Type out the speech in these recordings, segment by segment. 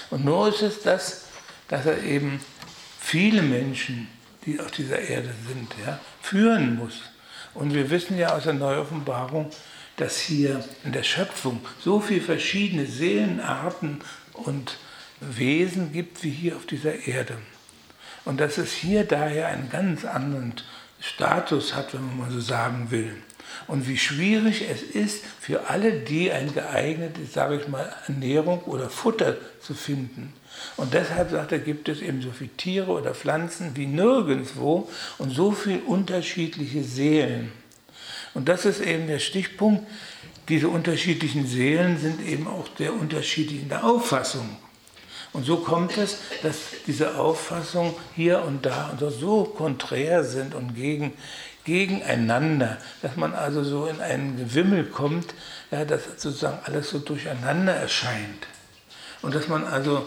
Und nur ist es das, dass er eben viele Menschen, die auf dieser Erde sind, ja, führen muss. Und wir wissen ja aus der Neuoffenbarung, dass hier in der Schöpfung so viele verschiedene Seelenarten und Wesen gibt wie hier auf dieser Erde. Und dass es hier daher einen ganz anderen Status hat, wenn man mal so sagen will. Und wie schwierig es ist, für alle die eine geeignete, sage ich mal, Ernährung oder Futter zu finden. Und deshalb sagt er, gibt es eben so viele Tiere oder Pflanzen wie nirgendwo und so viele unterschiedliche Seelen. Und das ist eben der Stichpunkt. Diese unterschiedlichen Seelen sind eben auch sehr unterschiedlich in der Auffassung. Und so kommt es, dass diese Auffassungen hier und da und so konträr sind und gegeneinander, dass man also so in einen Gewimmel kommt, ja, dass sozusagen alles so durcheinander erscheint. Und dass man also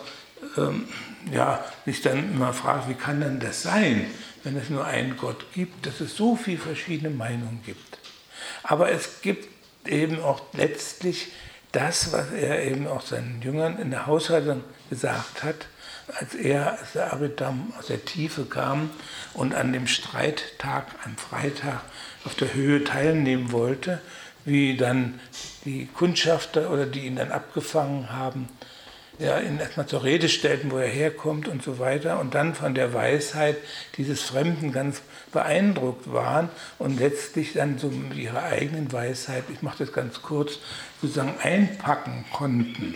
sich dann immer fragt, wie kann denn das sein, wenn es nur einen Gott gibt, dass es so viele verschiedene Meinungen gibt. Aber es gibt eben auch letztlich das, was er eben auch seinen Jüngern in der Haushaltung gesagt hat, als der Abraham aus der Tiefe kam und an dem Streittag, am Freitag, auf der Höhe teilnehmen wollte, wie dann die Kundschafter oder die ihn dann abgefangen haben, ja, ihn erstmal zur Rede stellten, wo er herkommt und so weiter und dann von der Weisheit dieses Fremden ganz beeindruckt waren und letztlich dann so mit ihrer eigenen Weisheit, ich mache das ganz kurz, sozusagen einpacken konnten.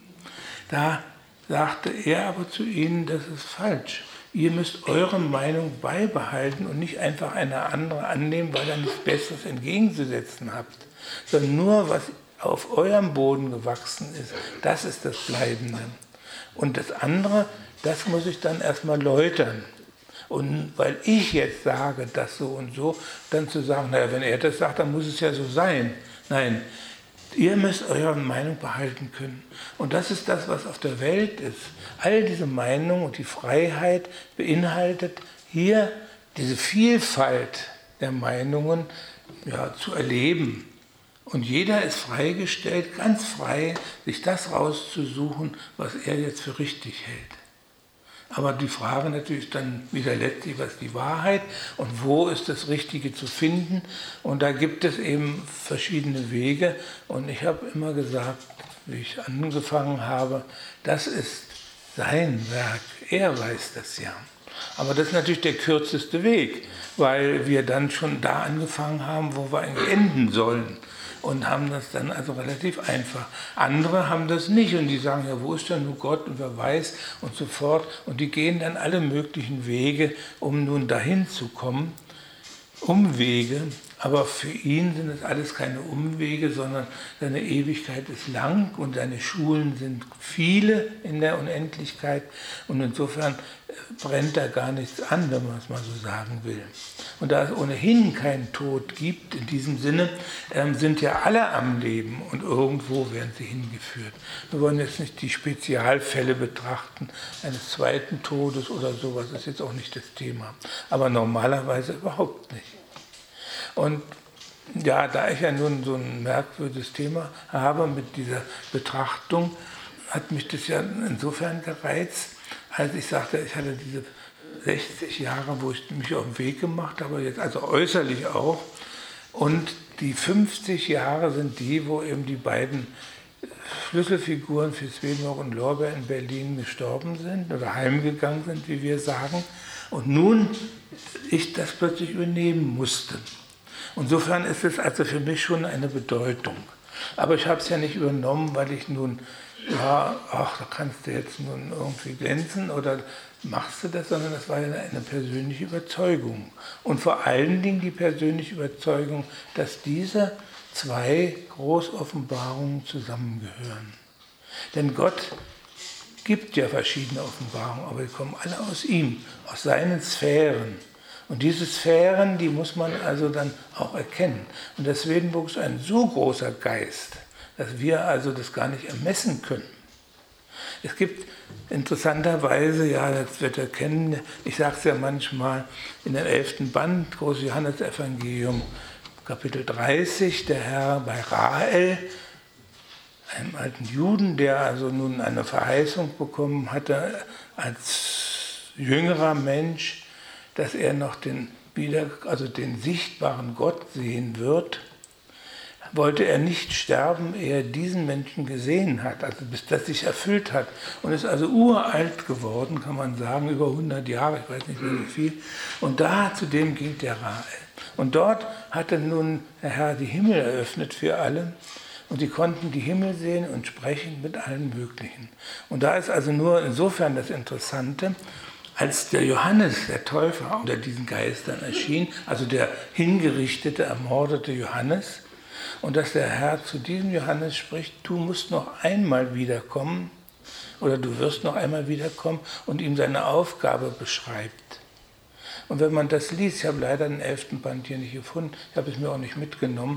Da sagte er aber zu ihnen, das ist falsch. Ihr müsst eure Meinung beibehalten und nicht einfach eine andere annehmen, weil ihr nichts Besseres entgegenzusetzen habt, sondern nur, was auf eurem Boden gewachsen ist, das ist das Bleibende. Und das andere, das muss ich dann erstmal läutern. Und weil ich jetzt sage, das so und so, dann zu sagen, naja, wenn er das sagt, dann muss es ja so sein. Nein, ihr müsst eure Meinung behalten können. Und das ist das, was auf der Welt ist. All diese Meinungen und die Freiheit beinhaltet hier diese Vielfalt der Meinungen zu erleben. Und jeder ist freigestellt, ganz frei, sich das rauszusuchen, was er jetzt für richtig hält. Aber die Frage natürlich dann wieder letztlich, was ist die Wahrheit und wo ist das Richtige zu finden? Und da gibt es eben verschiedene Wege. Und ich habe immer gesagt, wie ich angefangen habe, das ist sein Werk. Er weiß das ja. Aber das ist natürlich der kürzeste Weg, weil wir dann schon da angefangen haben, wo wir eigentlich enden sollen. Und haben das dann also relativ einfach. Andere haben das nicht und die sagen, ja, wo ist denn nun Gott und wer weiß und so fort. Und die gehen dann alle möglichen Wege, um nun dahin zu kommen. Umwege, aber für ihn sind es alles keine Umwege, sondern seine Ewigkeit ist lang und seine Schulen sind viele in der Unendlichkeit. Und insofern brennt da gar nichts an, wenn man es mal so sagen will. Und da es ohnehin keinen Tod gibt, in diesem Sinne, sind ja alle am Leben und irgendwo werden sie hingeführt. Wir wollen jetzt nicht die Spezialfälle betrachten, eines zweiten Todes oder sowas, ist jetzt auch nicht das Thema. Aber normalerweise überhaupt nicht. Und ja, da ich ja nun so ein merkwürdiges Thema habe mit dieser Betrachtung, hat mich das ja insofern gereizt, als ich sagte, ich hatte diese 60 Jahre, wo ich mich auf den Weg gemacht habe, jetzt also äußerlich auch. Und die 50 Jahre sind die, wo eben die beiden Schlüsselfiguren für Swedenborg und Lorbeer in Berlin gestorben sind oder heimgegangen sind, wie wir sagen. Und nun ich das plötzlich übernehmen musste. Insofern ist es also für mich schon eine Bedeutung. Aber ich habe es ja nicht übernommen, weil ich nun, da kannst du jetzt nun irgendwie glänzen oder machst du das, sondern das war ja eine persönliche Überzeugung. Und vor allen Dingen die persönliche Überzeugung, dass diese zwei Großoffenbarungen zusammengehören. Denn Gott gibt ja verschiedene Offenbarungen, aber die kommen alle aus ihm, aus seinen Sphären. Und diese Sphären, die muss man also dann auch erkennen. Und der Swedenborg ist ein so großer Geist, dass wir also das gar nicht ermessen können. Es gibt interessanterweise, ja, das wird er kennen, ich sage es ja manchmal, in dem 11. Band, Großes Johannesevangelium, Kapitel 30, der Herr bei Rahel einem alten Juden, der also nun eine Verheißung bekommen hatte als jüngerer Mensch, dass er noch den sichtbaren Gott sehen wird, wollte er nicht sterben, ehe er diesen Menschen gesehen hat, also bis das sich erfüllt hat. Und ist also uralt geworden, kann man sagen, über 100 Jahre, ich weiß nicht mehr wie viel. Und da zu dem ging der Rahel. Und dort hatte nun der Herr die Himmel eröffnet für alle. Und die konnten die Himmel sehen und sprechen mit allen Möglichen. Und da ist also nur insofern das Interessante, als der Johannes, der Täufer, unter diesen Geistern erschien, also der hingerichtete, ermordete Johannes, und dass der Herr zu diesem Johannes spricht, du musst noch einmal wiederkommen oder du wirst noch einmal wiederkommen, und ihm seine Aufgabe beschreibt. Und wenn man das liest, ich habe leider den 11. Band hier nicht gefunden, ich habe es mir auch nicht mitgenommen,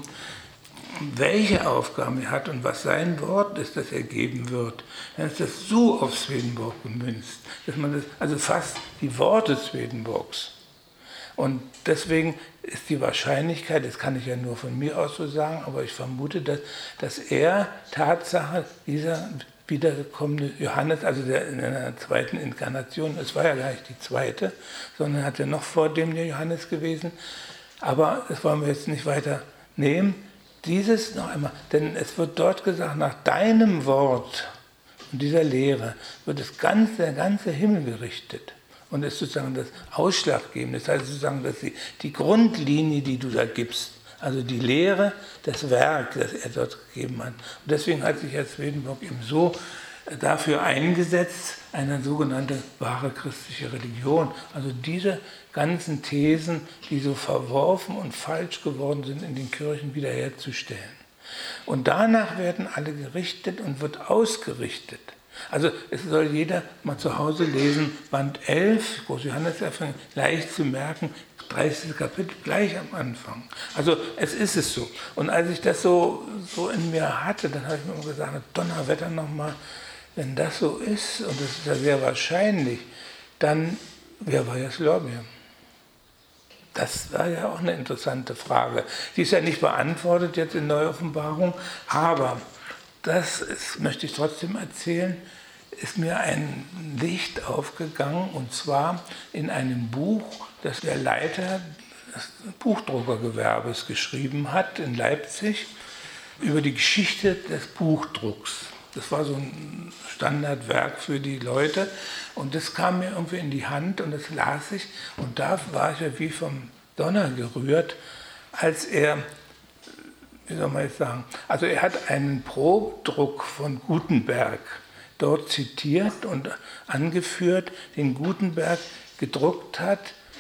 welche Aufgaben er hat und was sein Wort ist, das er geben wird, dann ist das so auf Swedenborg gemünzt, dass man das, also fast die Worte Swedenborgs. Und deswegen ist die Wahrscheinlichkeit, das kann ich ja nur von mir aus so sagen, aber ich vermute, dass er Tatsache dieser wiedergekommene Johannes, also der in einer zweiten Inkarnation, es war ja gar nicht die zweite, sondern hat er noch vor dem der Johannes gewesen, aber das wollen wir jetzt nicht weiter nehmen. Dieses noch einmal, denn es wird dort gesagt, nach deinem Wort und dieser Lehre wird der ganze Himmel gerichtet. Und das ist sozusagen das Ausschlaggebende, das heißt sozusagen, dass die Grundlinie, die du da gibst, also die Lehre, das Werk, das er dort gegeben hat. Und deswegen hat sich Herr Swedenborg eben so dafür eingesetzt, eine sogenannte wahre christliche Religion. Also diese ganzen Thesen, die so verworfen und falsch geworden sind, in den Kirchen wiederherzustellen. Und danach werden alle gerichtet und wird ausgerichtet. Also es soll jeder mal zu Hause lesen, Band 11, Große Johanneseröffnung, leicht zu merken, 30. Kapitel gleich am Anfang. Also es ist es so. Und als ich das so in mir hatte, dann habe ich mir immer gesagt, Donnerwetter nochmal, wenn das so ist, und das ist ja sehr wahrscheinlich, dann, wer war jetzt Lorbeer? Das war ja auch eine interessante Frage. Die ist ja nicht beantwortet jetzt in Neuoffenbarung, aber möchte ich trotzdem erzählen, ist mir ein Licht aufgegangen, und zwar in einem Buch, das der Leiter des Buchdruckergewerbes geschrieben hat in Leipzig, über die Geschichte des Buchdrucks. Das war so ein Standardwerk für die Leute, und das kam mir irgendwie in die Hand und das las ich, und da war ich ja wie vom Donner gerührt, als er, wie soll man jetzt sagen, also er hat einen Probedruck von Gutenberg dort zitiert und angeführt, den Gutenberg gedruckt hat,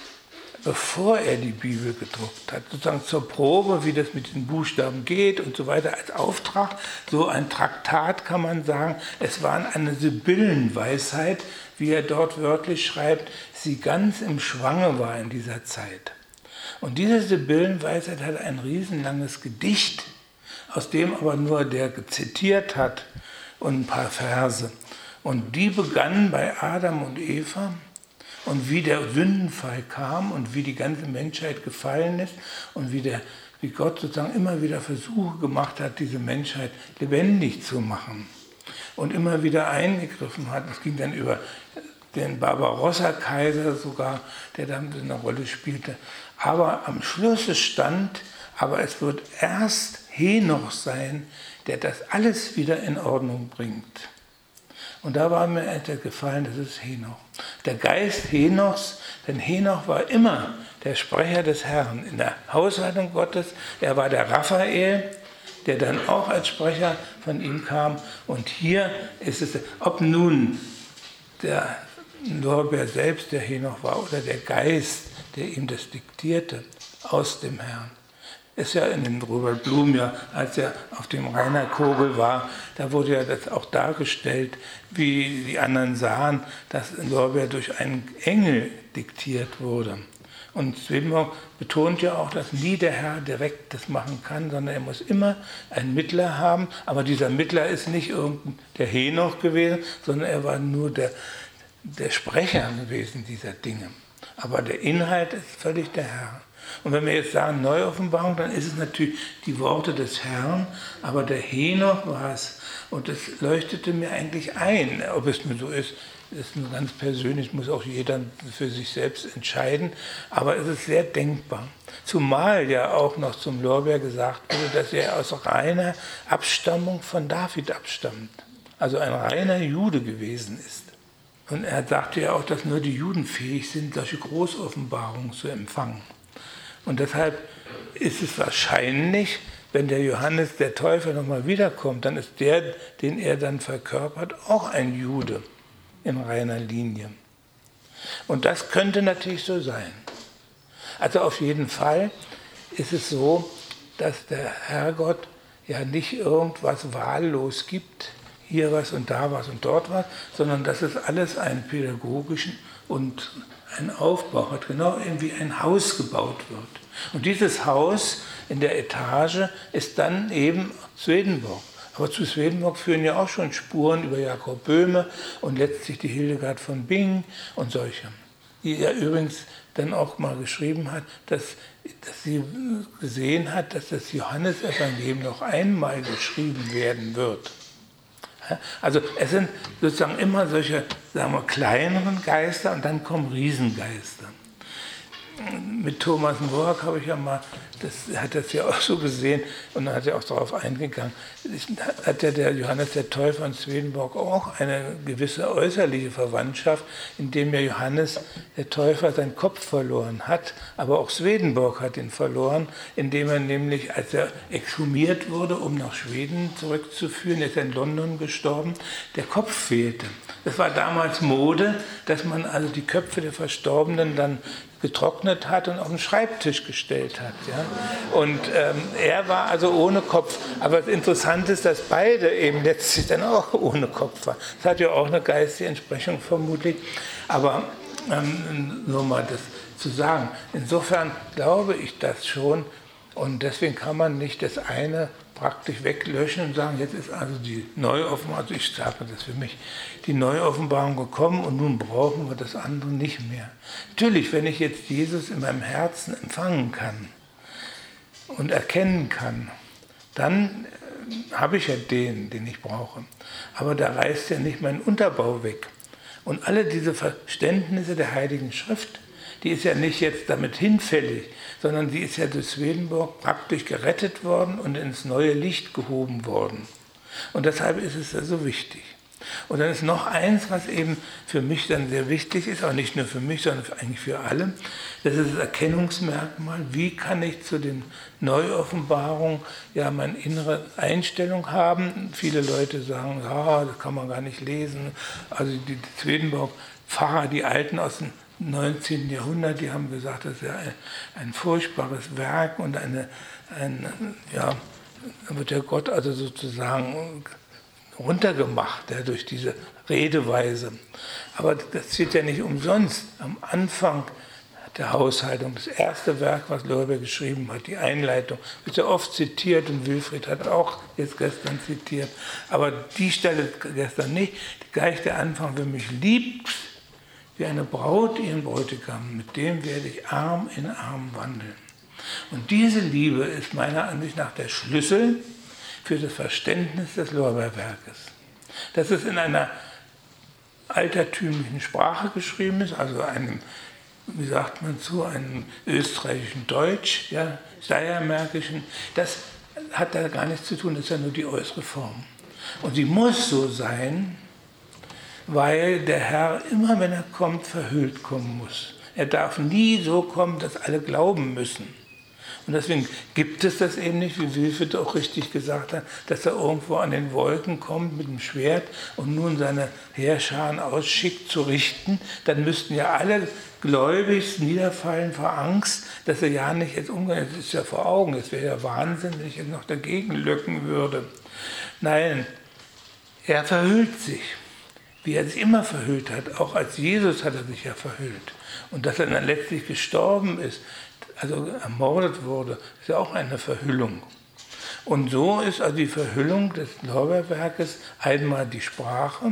bevor er die Bibel gedruckt hat, sozusagen zur Probe, wie das mit den Buchstaben geht und so weiter, als Auftrag, so ein Traktat kann man sagen. Es war eine Sibyllenweisheit, wie er dort wörtlich schreibt, sie ganz im Schwange war in dieser Zeit. Und diese Sibyllenweisheit hat ein riesenlanges Gedicht, aus dem aber nur der zitiert hat und ein paar Verse. Und die begannen bei Adam und Eva, und wie der Sündenfall kam und wie die ganze Menschheit gefallen ist und wie Gott sozusagen immer wieder Versuche gemacht hat, diese Menschheit lebendig zu machen und immer wieder eingegriffen hat. Es ging dann über den Barbarossa-Kaiser sogar, der da eine Rolle spielte. Aber am Schluss stand, aber es wird erst Henoch sein, der das alles wieder in Ordnung bringt. Und da war mir gefallen, das ist Henoch. Der Geist Henochs, denn Henoch war immer der Sprecher des Herrn in der Haushaltung Gottes. Er war der Raphael, der dann auch als Sprecher von ihm kam. Und hier ist es, ob nun der Lorbeer selbst der Henoch war oder der Geist, der ihm das diktierte, aus dem Herrn. Ist ja in den Robert Blum, ja, als er auf dem Rainer Kogel war, da wurde ja das auch dargestellt, wie die anderen sahen, dass Lorbeer durch einen Engel diktiert wurde. Und Swedenborg betont ja auch, dass nie der Herr direkt das machen kann, sondern er muss immer einen Mittler haben. Aber dieser Mittler ist nicht der Henoch gewesen, sondern er war nur der Sprecher gewesen dieser Dinge. Aber der Inhalt ist völlig der Herr. Und wenn wir jetzt sagen Neuoffenbarung, dann ist es natürlich die Worte des Herrn, aber der Henoch war es. Und das leuchtete mir eigentlich ein. Ob es nur so ist, ist nur ganz persönlich, muss auch jeder für sich selbst entscheiden. Aber es ist sehr denkbar. Zumal ja auch noch zum Lorbeer gesagt wurde, dass er aus reiner Abstammung von David abstammt. Also ein reiner Jude gewesen ist. Und er sagte ja auch, dass nur die Juden fähig sind, solche Großoffenbarungen zu empfangen. Und deshalb ist es wahrscheinlich, wenn der Johannes der Täufer nochmal wiederkommt, dann ist der, den er dann verkörpert, auch ein Jude in reiner Linie. Und das könnte natürlich so sein. Also auf jeden Fall ist es so, dass der Herrgott ja nicht irgendwas wahllos gibt, hier was und da was und dort was, sondern dass es alles einen pädagogischen und einen Aufbau hat, genau wie ein Haus gebaut wird. Und dieses Haus in der Etage ist dann eben Swedenborg. Aber zu Swedenborg führen ja auch schon Spuren über Jakob Böhme und letztlich die Hildegard von Bingen und solche. Die ja übrigens dann auch mal geschrieben hat, dass sie gesehen hat, dass das Johannesevangelium noch einmal geschrieben werden wird. Also es sind sozusagen immer solche, sagen wir, kleineren Geister und dann kommen Riesengeister. Mit Thomas More habe ich ja mal, hat das ja auch so gesehen und dann hat er auch darauf eingegangen, hat ja der Johannes der Täufer in Swedenborg auch eine gewisse äußerliche Verwandtschaft, indem ja Johannes der Täufer seinen Kopf verloren hat, aber auch Swedenborg hat ihn verloren, indem er nämlich, als er exhumiert wurde, um nach Schweden zurückzuführen, ist er in London gestorben, der Kopf fehlte. Das war damals Mode, dass man also die Köpfe der Verstorbenen dann getrocknet hat und auf den Schreibtisch gestellt hat. Ja? Und er war also ohne Kopf. Aber das Interessante ist, dass beide eben letztlich dann auch ohne Kopf waren. Das hat ja auch eine geistige Entsprechung vermutlich. Aber nur mal das zu sagen. Insofern glaube ich das schon. Und deswegen kann man nicht das eine praktisch weglöschen und sagen, jetzt ist also die Neuoffenbarung, also ich sage das für mich, die Neuoffenbarung gekommen und nun brauchen wir das andere nicht mehr. Natürlich, wenn ich jetzt Jesus in meinem Herzen empfangen kann und erkennen kann, dann habe ich ja den ich brauche. Aber da reißt ja nicht mein Unterbau weg. Und alle diese Verständnisse der Heiligen Schrift, die ist ja nicht jetzt damit hinfällig, sondern die ist ja durch Swedenborg praktisch gerettet worden und ins neue Licht gehoben worden. Und deshalb ist es ja so wichtig. Und dann ist noch eins, was eben für mich dann sehr wichtig ist, aber nicht nur für mich, sondern eigentlich für alle, das ist das Erkennungsmerkmal, wie kann ich zu den Neuoffenbarungen ja meine innere Einstellung haben. Viele Leute sagen, ja, das kann man gar nicht lesen. Also die Swedenborg-Pfarrer, die Alten aus dem 19. Jahrhundert, die haben gesagt, das ist ja ein furchtbares Werk und ja, da wird der Gott also sozusagen runtergemacht, ja, durch diese Redeweise. Aber das steht ja nicht umsonst. Am Anfang der Haushaltung, das erste Werk, was Lorbeer geschrieben hat, die Einleitung, wird ja oft zitiert und Wilfried hat auch jetzt gestern zitiert. Aber die Stelle gestern nicht. Gleich der Anfang, wer mich liebt, wie eine Braut ihren Bräutigam, mit dem werde ich Arm in Arm wandeln. Und diese Liebe ist meiner Ansicht nach der Schlüssel für das Verständnis des Lorbeerwerkes. Dass es in einer altertümlichen Sprache geschrieben ist, also einem, wie sagt man zu, einem österreichischen Deutsch, ja, steiermärkischen, das hat da gar nichts zu tun, das ist ja nur die äußere Form. Und sie muss so sein, weil der Herr immer, wenn er kommt, verhüllt kommen muss. Er darf nie so kommen, dass alle glauben müssen. Und deswegen gibt es das eben nicht, wie Wilfried auch richtig gesagt hat, dass er irgendwo an den Wolken kommt mit dem Schwert und nun seine Heerscharen ausschickt zu richten. Dann müssten ja alle gläubig niederfallen vor Angst, dass er ja nicht jetzt umgeht. Das ist ja vor Augen, es wäre ja Wahnsinn, wenn ich jetzt noch dagegen löcken würde. Nein, er verhüllt sich. Wie er sich immer verhüllt hat, auch als Jesus hat er sich ja verhüllt. Und dass er dann letztlich gestorben ist, also ermordet wurde, ist ja auch eine Verhüllung. Und so ist also die Verhüllung des Lorbeerwerkes einmal die Sprache,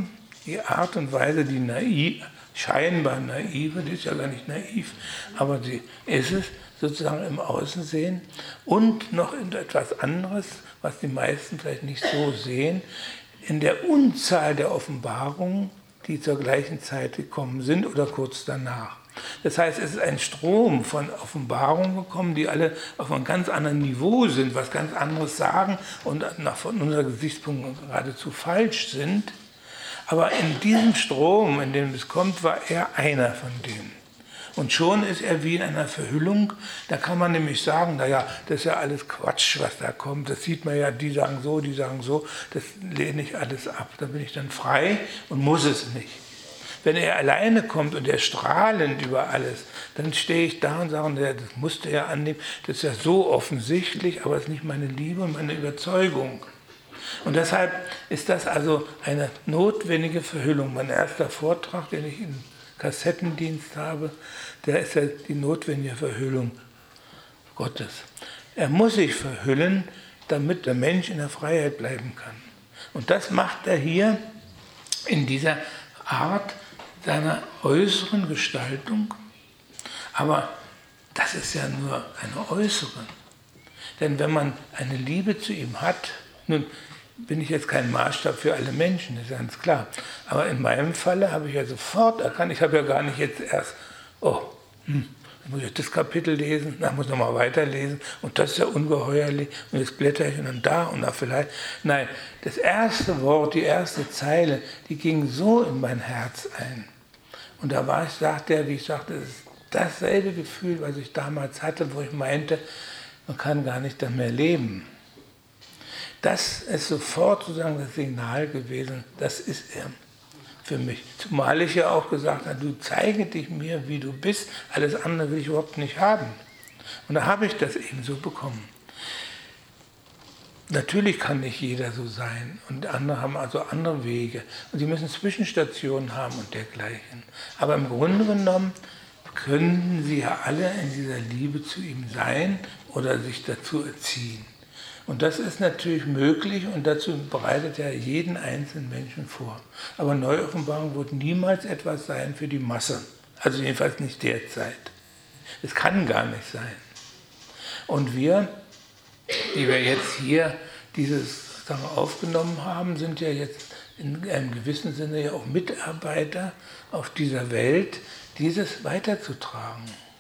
die Art und Weise, die scheinbar naive, die ist ja gar nicht naiv, aber sie ist es, sozusagen im Außensehen und noch in etwas anderes, was die meisten vielleicht nicht so sehen, in der Unzahl der Offenbarungen, die zur gleichen Zeit gekommen sind oder kurz danach. Das heißt, es ist ein Strom von Offenbarungen gekommen, die alle auf einem ganz anderen Niveau sind, was ganz anderes sagen und von unserem Gesichtspunkt geradezu falsch sind. Aber in diesem Strom, in dem es kommt, war er einer von denen. Und schon ist er wie in einer Verhüllung. Da kann man nämlich sagen, naja, das ist ja alles Quatsch, was da kommt. Das sieht man ja, die sagen so, das lehne ich alles ab. Da bin ich dann frei und muss es nicht. Wenn er alleine kommt und er strahlend über alles, dann stehe ich da und sage, das musste er annehmen, das ist ja so offensichtlich, aber es ist nicht meine Liebe und meine Überzeugung. Und deshalb ist das also eine notwendige Verhüllung. Mein erster Vortrag, den ich im Kassettendienst habe, der ist ja die notwendige Verhüllung Gottes. Er muss sich verhüllen, damit der Mensch in der Freiheit bleiben kann. Und das macht er hier in dieser Art seiner äußeren Gestaltung. Aber das ist ja nur eine äußere. Denn wenn man eine Liebe zu ihm hat, nun bin ich jetzt kein Maßstab für alle Menschen, das ist ganz klar. Aber in meinem Falle habe ich ja sofort erkannt, ich habe ja gar nicht jetzt erst, dann muss ich das Kapitel lesen, dann muss ich nochmal weiterlesen und das ist ja ungeheuerlich und jetzt blätter ich und dann da und da vielleicht. Nein, das erste Wort, die erste Zeile, die ging so in mein Herz ein. Und da war ich, wie ich sagte, das ist dasselbe Gefühl, was ich damals hatte, wo ich meinte, man kann gar nicht dann mehr leben. Das ist sofort sozusagen das Signal gewesen, das ist er für mich. Zumal ich ja auch gesagt habe, du zeige dich mir, wie du bist, alles andere will ich überhaupt nicht haben. Und da habe ich das eben so bekommen. Natürlich kann nicht jeder so sein und andere haben also andere Wege und sie müssen Zwischenstationen haben und dergleichen. Aber im Grunde genommen können sie ja alle in dieser Liebe zu ihm sein oder sich dazu erziehen. Und das ist natürlich möglich und dazu bereitet er jeden einzelnen Menschen vor. Aber Neuoffenbarung wird niemals etwas sein für die Masse. Also jedenfalls nicht derzeit. Es kann gar nicht sein. Und wir, die wir jetzt hier dieses Sache aufgenommen haben, sind ja jetzt in einem gewissen Sinne ja auch Mitarbeiter auf dieser Welt, dieses weiterzutragen.